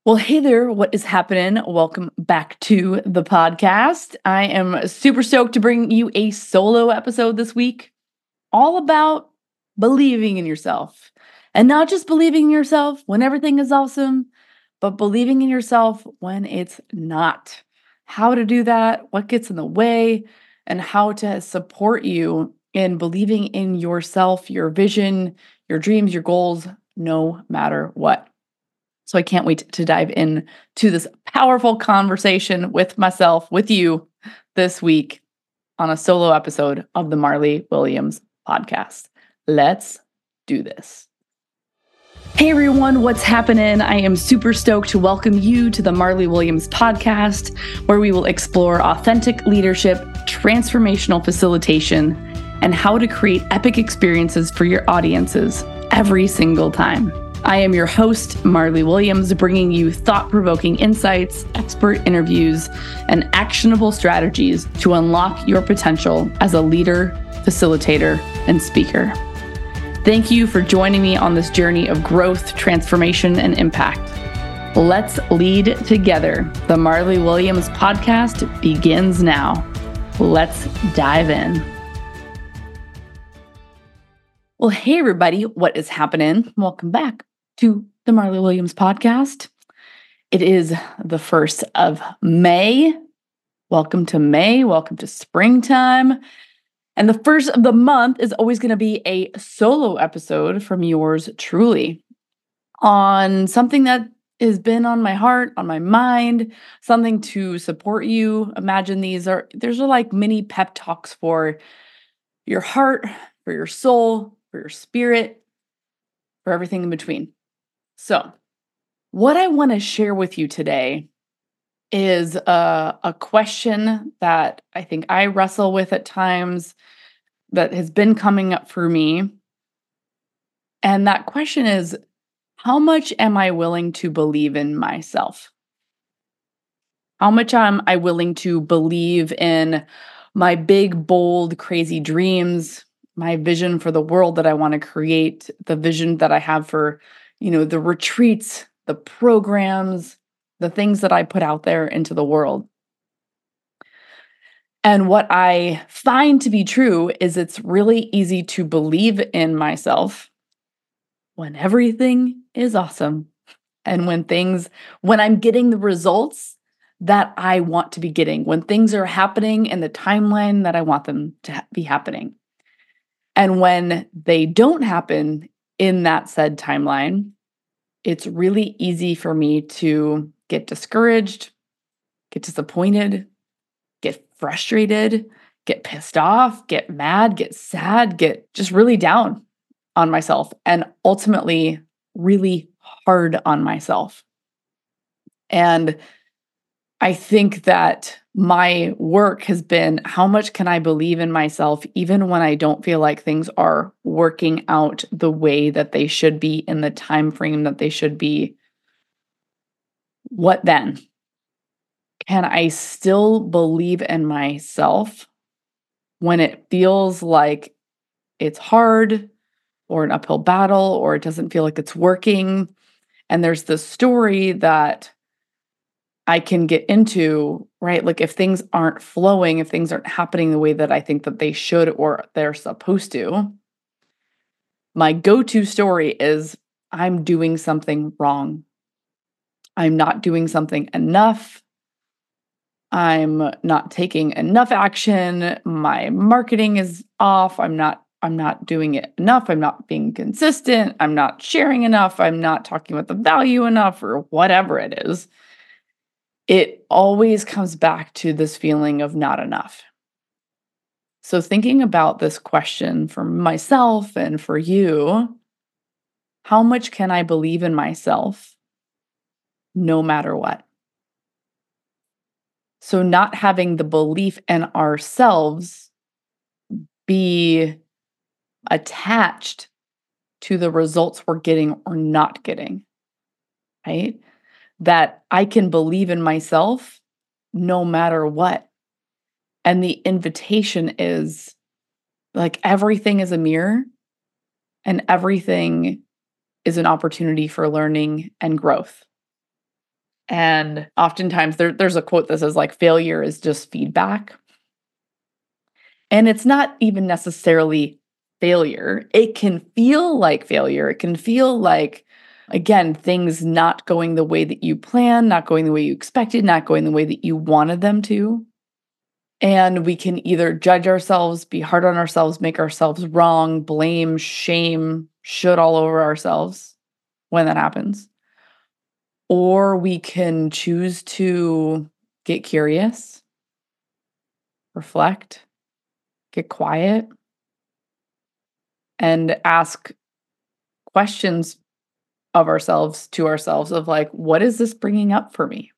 Well, hey there, what is happening? Welcome back to the podcast. I am super stoked to bring you a solo episode this week, all about believing in yourself. And not just believing in yourself when everything is awesome, but believing in yourself when it's not. How to do that, what gets in the way, and how to support you in believing in yourself, your vision, your dreams, your goals, no matter what. So I can't wait to dive in to this powerful conversation with myself, with you this week on a solo episode of the Marley Williams podcast. Let's do this. Hey everyone, what's happening? I am super stoked to welcome you to the Marley Williams podcast, where we will explore authentic leadership, transformational facilitation, and how to create epic experiences for your audiences every single time. I am your host, Marley Williams, bringing you thought-provoking insights, expert interviews, and actionable strategies to unlock your potential as a leader, facilitator, and speaker. Thank you for joining me on this journey of growth, transformation, and impact. Let's lead together. The Marley Williams podcast begins now. Let's dive in. Well, hey everybody, what is happening? Welcome back to the Marley Williams podcast. It is the 1st of May. Welcome to May. Welcome to springtime. And the first of the month is always going to be a solo episode from yours truly on something that has been on my heart, on my mind, something to support you. Imagine these are like mini pep talks for your heart, for your soul, for your spirit, for everything in between. So, what I want to share with you today is a question that I think I wrestle with at times that has been coming up for me. And that question is, how much am I willing to believe in myself? How much am I willing to believe in my big, bold, crazy dreams, my vision for the world that I want to create, the vision that I have for the retreats, the programs, the things that I put out there into the world. And what I find to be true is it's really easy to believe in myself when everything is awesome and when I'm getting the results that I want to be getting, when things are happening in the timeline that I want them to be happening. And when they don't happen in that said timeline, it's really easy for me to get discouraged, get disappointed, get frustrated, get pissed off, get mad, get sad, get just really down on myself, and ultimately really hard on myself. And I think that my work has been, how much can I believe in myself even when I don't feel like things are working out the way that they should be in the time frame that they should be? What then? Can I still believe in myself when it feels like it's hard or an uphill battle or it doesn't feel like it's working? And there's this story that I can get into, right? Like if things aren't flowing, if things aren't happening the way that I think that they should or they're supposed to, my go-to story is I'm doing something wrong. I'm not doing something enough. I'm not taking enough action. My marketing is off. I'm not doing it enough. I'm not being consistent. I'm not sharing enough. I'm not talking about the value enough or whatever it is. It always comes back to this feeling of not enough. So thinking about this question for myself and for you, how much can I believe in myself no matter what? So not having the belief in ourselves be attached to the results we're getting or not getting, right? That I can believe in myself no matter what. And the invitation is like everything is a mirror and everything is an opportunity for learning and growth. And oftentimes there's a quote that says like failure is just feedback. And it's not even necessarily failure. It can feel like failure. It can feel like, again, things not going the way that you planned, not going the way you expected, not going the way that you wanted them to. And we can either judge ourselves, be hard on ourselves, make ourselves wrong, blame, shame, should all over ourselves when that happens. Or we can choose to get curious, reflect, get quiet, and ask questions of ourselves to ourselves of like, what is this bringing up for me?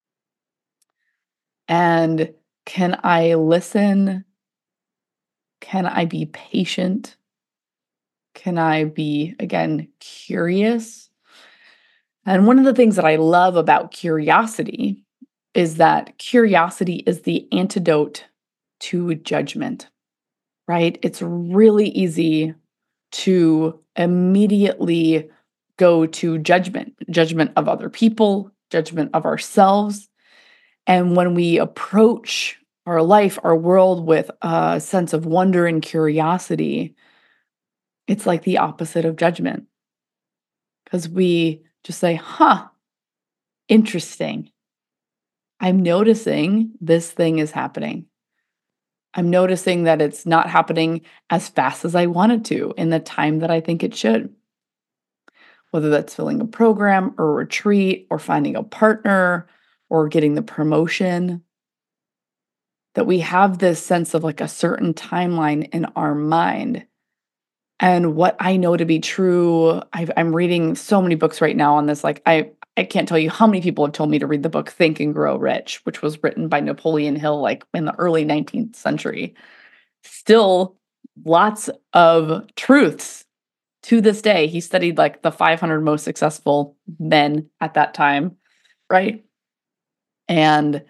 And can I listen? Can I be patient? Can I be, again, curious? And one of the things that I love about curiosity is that curiosity is the antidote to judgment, right? It's really easy to immediately go to judgment of other people, judgment of ourselves. And when we approach our life, our world with a sense of wonder and curiosity, it's like the opposite of judgment because we just say, huh, interesting. I'm noticing this thing is happening. I'm noticing that it's not happening as fast as I want it to in the time that I think it should. Whether that's filling a program or a retreat or finding a partner or getting the promotion, that we have this sense of like a certain timeline in our mind. And what I know to be true, I'm reading so many books right now on this. Like, I can't tell you how many people have told me to read the book Think and Grow Rich, which was written by Napoleon Hill, like in the early 19th century. Still lots of truths to this day. He studied like the 500 most successful men at that time, right? And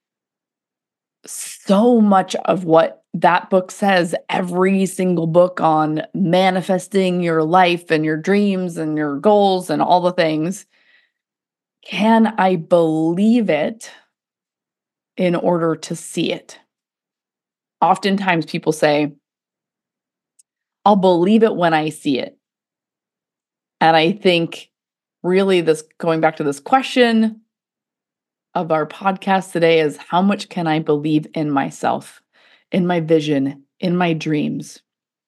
so much of what that book says, every single book on manifesting your life and your dreams and your goals and all the things, can I believe it in order to see it? Oftentimes people say, I'll believe it when I see it. And I think really this going back to this question of our podcast today is how much can I believe in myself, in my vision, in my dreams,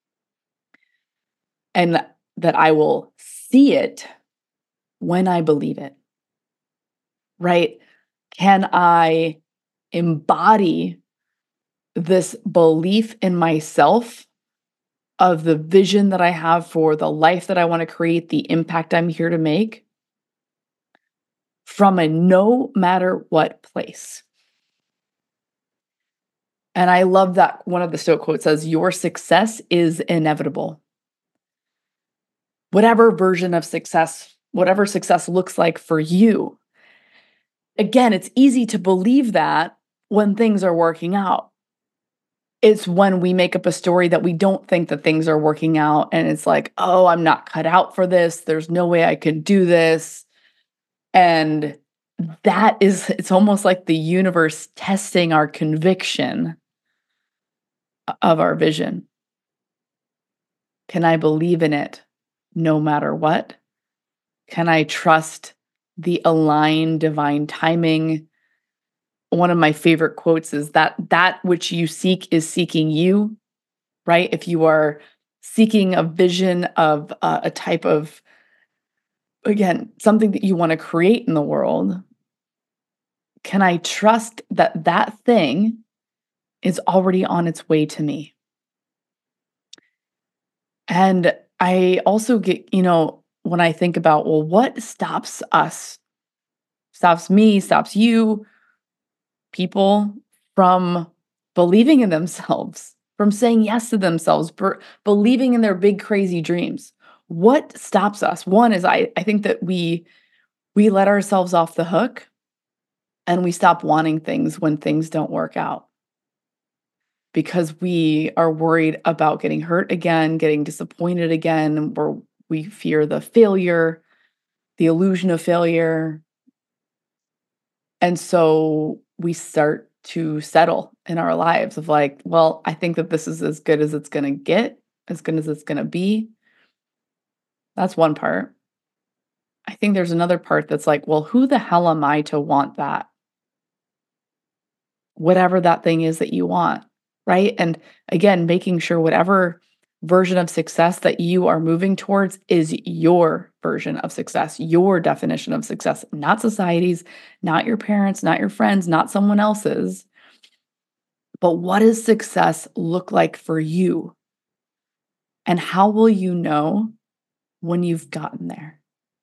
and that I will see it when I believe it, right? Can I embody this belief in myself of the vision that I have for the life that I want to create, the impact I'm here to make from a no matter what place? And I love that one of the Stoic quotes says, your success is inevitable. Whatever version of success, whatever success looks like for you. Again, it's easy to believe that when things are working out. It's when we make up a story that we don't think that things are working out. And it's like, oh, I'm not cut out for this. There's no way I could do this. And it's almost like the universe testing our conviction of our vision. Can I believe in it no matter what? Can I trust the aligned divine timing? One of my favorite quotes is that which you seek is seeking you, right? If you are seeking a vision of a type of, again, something that you want to create in the world, can I trust that that thing is already on its way to me? And I also get, when I think about, well, what stops us, stops me, stops you, people from believing in themselves, from saying yes to themselves, believing in their big, crazy dreams? What stops us? One is I think that we let ourselves off the hook and we stop wanting things when things don't work out because we are worried about getting hurt again, getting disappointed again, or we fear the failure, the illusion of failure. And so we start to settle in our lives of like, well, I think that this is as good as it's going to get, as good as it's going to be. That's one part. I think there's another part that's like, well, who the hell am I to want that? Whatever that thing is that you want, right? And again, making sure whatever version of success that you are moving towards is your version of success, your definition of success, not society's, not your parents, not your friends, not someone else's. But what does success look like for you? And how will you know when you've gotten there?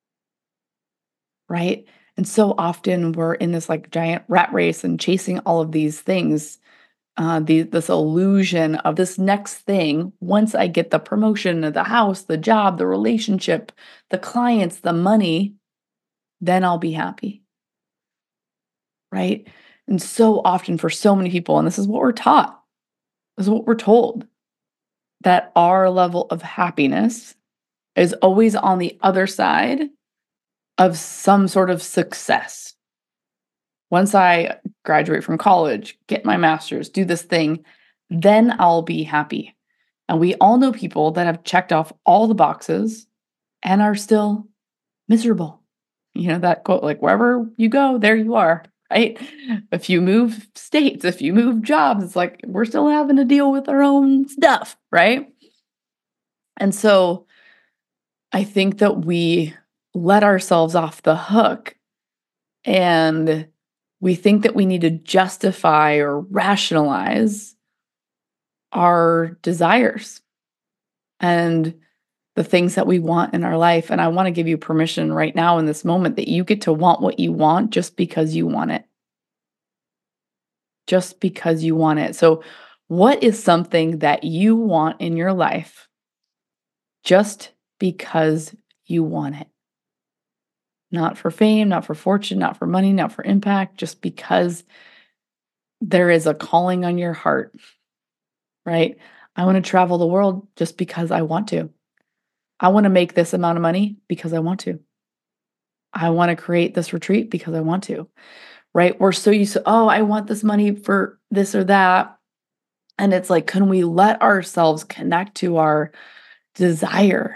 Right? And so often we're in this like giant rat race and chasing all of these things, this illusion of this next thing. Once I get the promotion, the house, the job, the relationship, the clients, the money, then I'll be happy. Right? And so often for so many people, and this is what we're taught, this is what we're told, that our level of happiness is always on the other side of some sort of success. Once I graduate from college, get my master's, do this thing, then I'll be happy. And we all know people that have checked off all the boxes and are still miserable. You know, that quote, like, wherever you go, there you are, right? If you move states, if you move jobs, it's like we're still having to deal with our own stuff, right? And so I think that we let ourselves off the hook and we think that we need to justify or rationalize our desires and the things that we want in our life. And I want to give you permission right now in this moment that you get to want what you want just because you want it. Just because you want it. So, what is something that you want in your life just because you want it? Not for fame, not for fortune, not for money, not for impact, just because there is a calling on your heart, right? I want to travel the world just because I want to. I want to make this amount of money because I want to. I want to create this retreat because I want to, right? We're so used to, oh, I want this money for this or that. And it's like, can we let ourselves connect to our desire?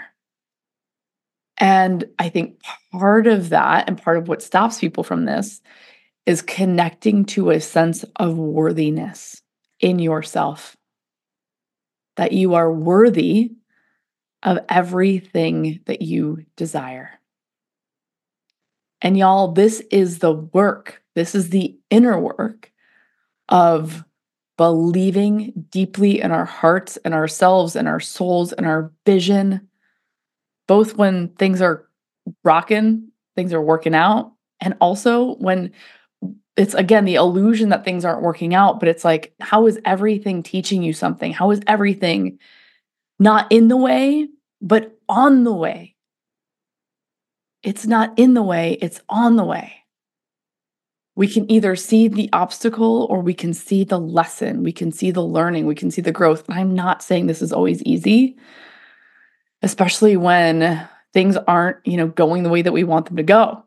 And I think part of that and part of what stops people from this is connecting to a sense of worthiness in yourself, that you are worthy of everything that you desire. And y'all, this is the work. This is the inner work of believing deeply in our hearts and ourselves and our souls and our vision, both when things are rocking, things are working out, and also when it's again the illusion that things aren't working out, but it's like, how is everything teaching you something? How is everything not in the way, but on the way? It's not in the way, it's on the way. We can either see the obstacle or we can see the lesson. We can see the learning. We can see the growth. And I'm not saying this is always easy, especially when things aren't, going the way that we want them to go.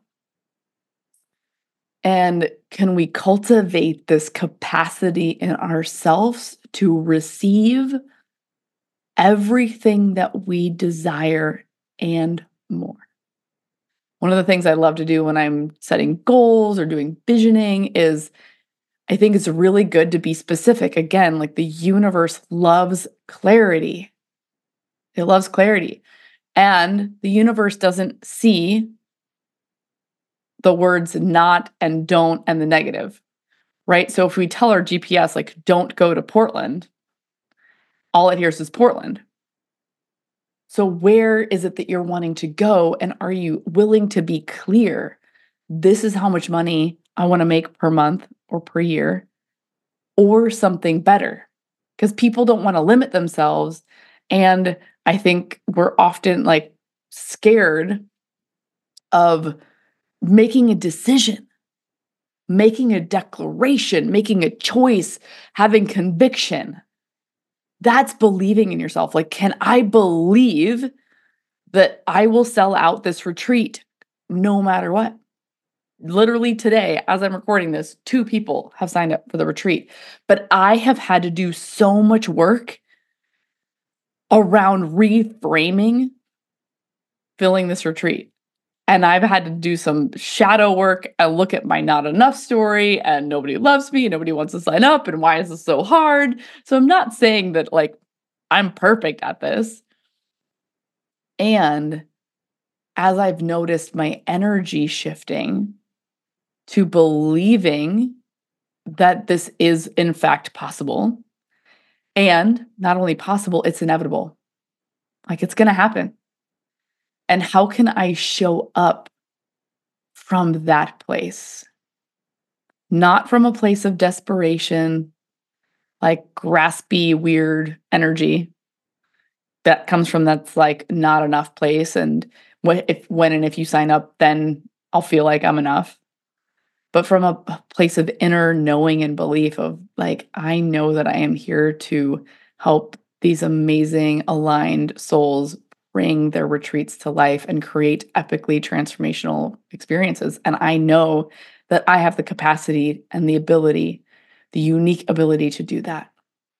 And can we cultivate this capacity in ourselves to receive everything that we desire and more? One of the things I love to do when I'm setting goals or doing visioning is I think it's really good to be specific. Again, like the universe loves clarity. It loves clarity. And the universe doesn't see the words not and don't and the negative, right? So if we tell our GPS, like, don't go to Portland, all it hears is Portland. So where is it that you're wanting to go? And are you willing to be clear? This is how much money I want to make per month or per year, or something better. Because people don't want to limit themselves. And I think we're often like scared of making a decision, making a declaration, making a choice, having conviction. That's believing in yourself. Like, can I believe that I will sell out this retreat no matter what? literally today, as I'm recording this, 2 people have signed up for the retreat. But I have had to do so much work around reframing filling this retreat. And I've had to do some shadow work and look at my not enough story and nobody loves me, and nobody wants to sign up, and why is this so hard? So I'm not saying that like I'm perfect at this. And as I've noticed my energy shifting to believing that this is in fact possible, and not only possible, it's inevitable. Like it's going to happen. And how can I show up from that place? Not from a place of desperation, like graspy, weird energy that comes from that's like not enough place. And if you sign up, then I'll feel like I'm enough. But from a place of inner knowing and belief of like, I know that I am here to help these amazing aligned souls bring their retreats to life and create epically transformational experiences. And I know that I have the capacity and the ability, the unique ability to do that.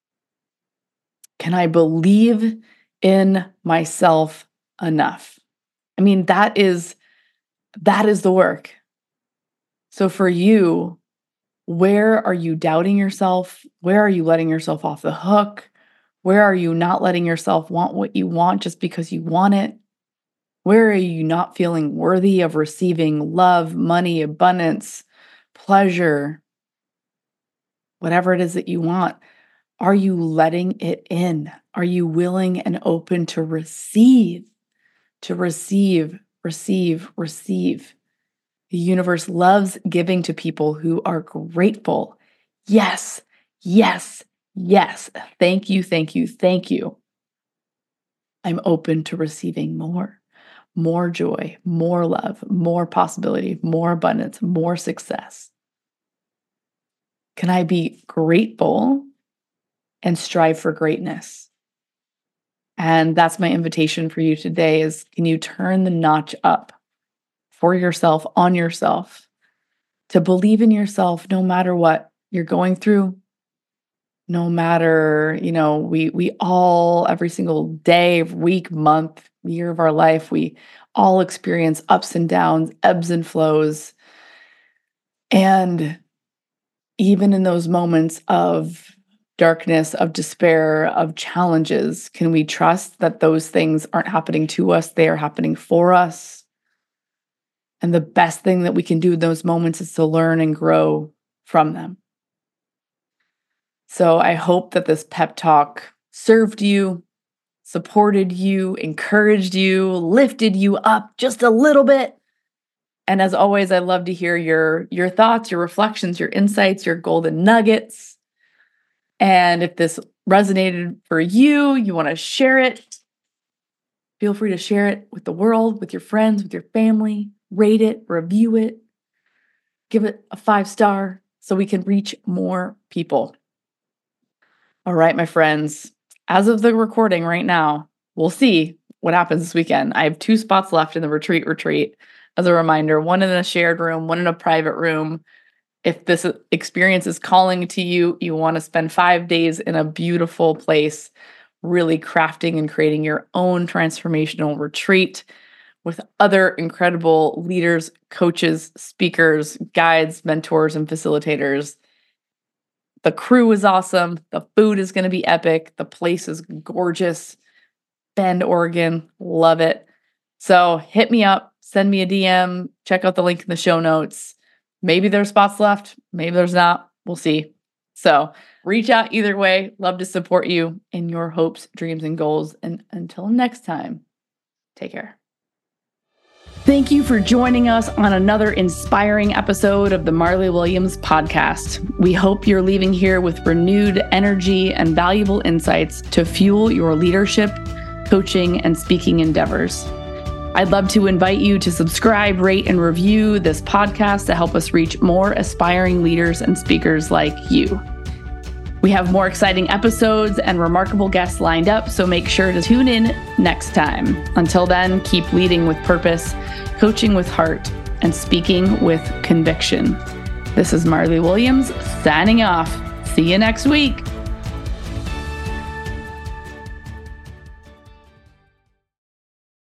Can I believe in myself enough? I mean, that is the work. So for you, where are you doubting yourself? Where are you letting yourself off the hook? Where are you not letting yourself want what you want just because you want it? Where are you not feeling worthy of receiving love, money, abundance, pleasure, whatever it is that you want? Are you letting it in? Are you willing and open to receive? To receive, receive, receive. The universe loves giving to people who are grateful. Yes, yes, yes. Thank you, thank you, thank you. I'm open to receiving more joy, more love, more possibility, more abundance, more success. Can I be grateful and strive for greatness? And that's my invitation for you today is, can you turn the notch up for yourself, on yourself, to believe in yourself no matter what you're going through, no matter, we all, every single day, week, month, year of our life, we all experience ups and downs, ebbs and flows. And even in those moments of darkness, of despair, of challenges, can we trust that those things aren't happening to us? They are happening for us. And the best thing that we can do in those moments is to learn and grow from them. So I hope that this pep talk served you, supported you, encouraged you, lifted you up just a little bit. And as always, I love to hear your thoughts, your reflections, your insights, your golden nuggets. And if this resonated for you, you want to share it, feel free to share it with the world, with your friends, with your family. Rate it, review it, give it a 5-star so we can reach more people. All right, my friends, as of the recording right now, we'll see what happens this weekend. I have 2 spots left in the retreat. As a reminder, one in a shared room, one in a private room. If this experience is calling to you, you want to spend 5 days in a beautiful place, really crafting and creating your own transformational retreat with other incredible leaders, coaches, speakers, guides, mentors, and facilitators. The crew is awesome. The food is going to be epic. The place is gorgeous. Bend, Oregon. Love it. So hit me up, send me a DM, check out the link in the show notes. Maybe there's spots left. Maybe there's not. We'll see. So reach out either way. Love to support you in your hopes, dreams, and goals. And until next time, take care. Thank you for joining us on another inspiring episode of the Marley Williams podcast. We hope you're leaving here with renewed energy and valuable insights to fuel your leadership, coaching, and speaking endeavors. I'd love to invite you to subscribe, rate, and review this podcast to help us reach more aspiring leaders and speakers like you. We have more exciting episodes and remarkable guests lined up, so make sure to tune in next time. Until then, keep leading with purpose, coaching with heart, and speaking with conviction. This is Marley Williams signing off. See you next week.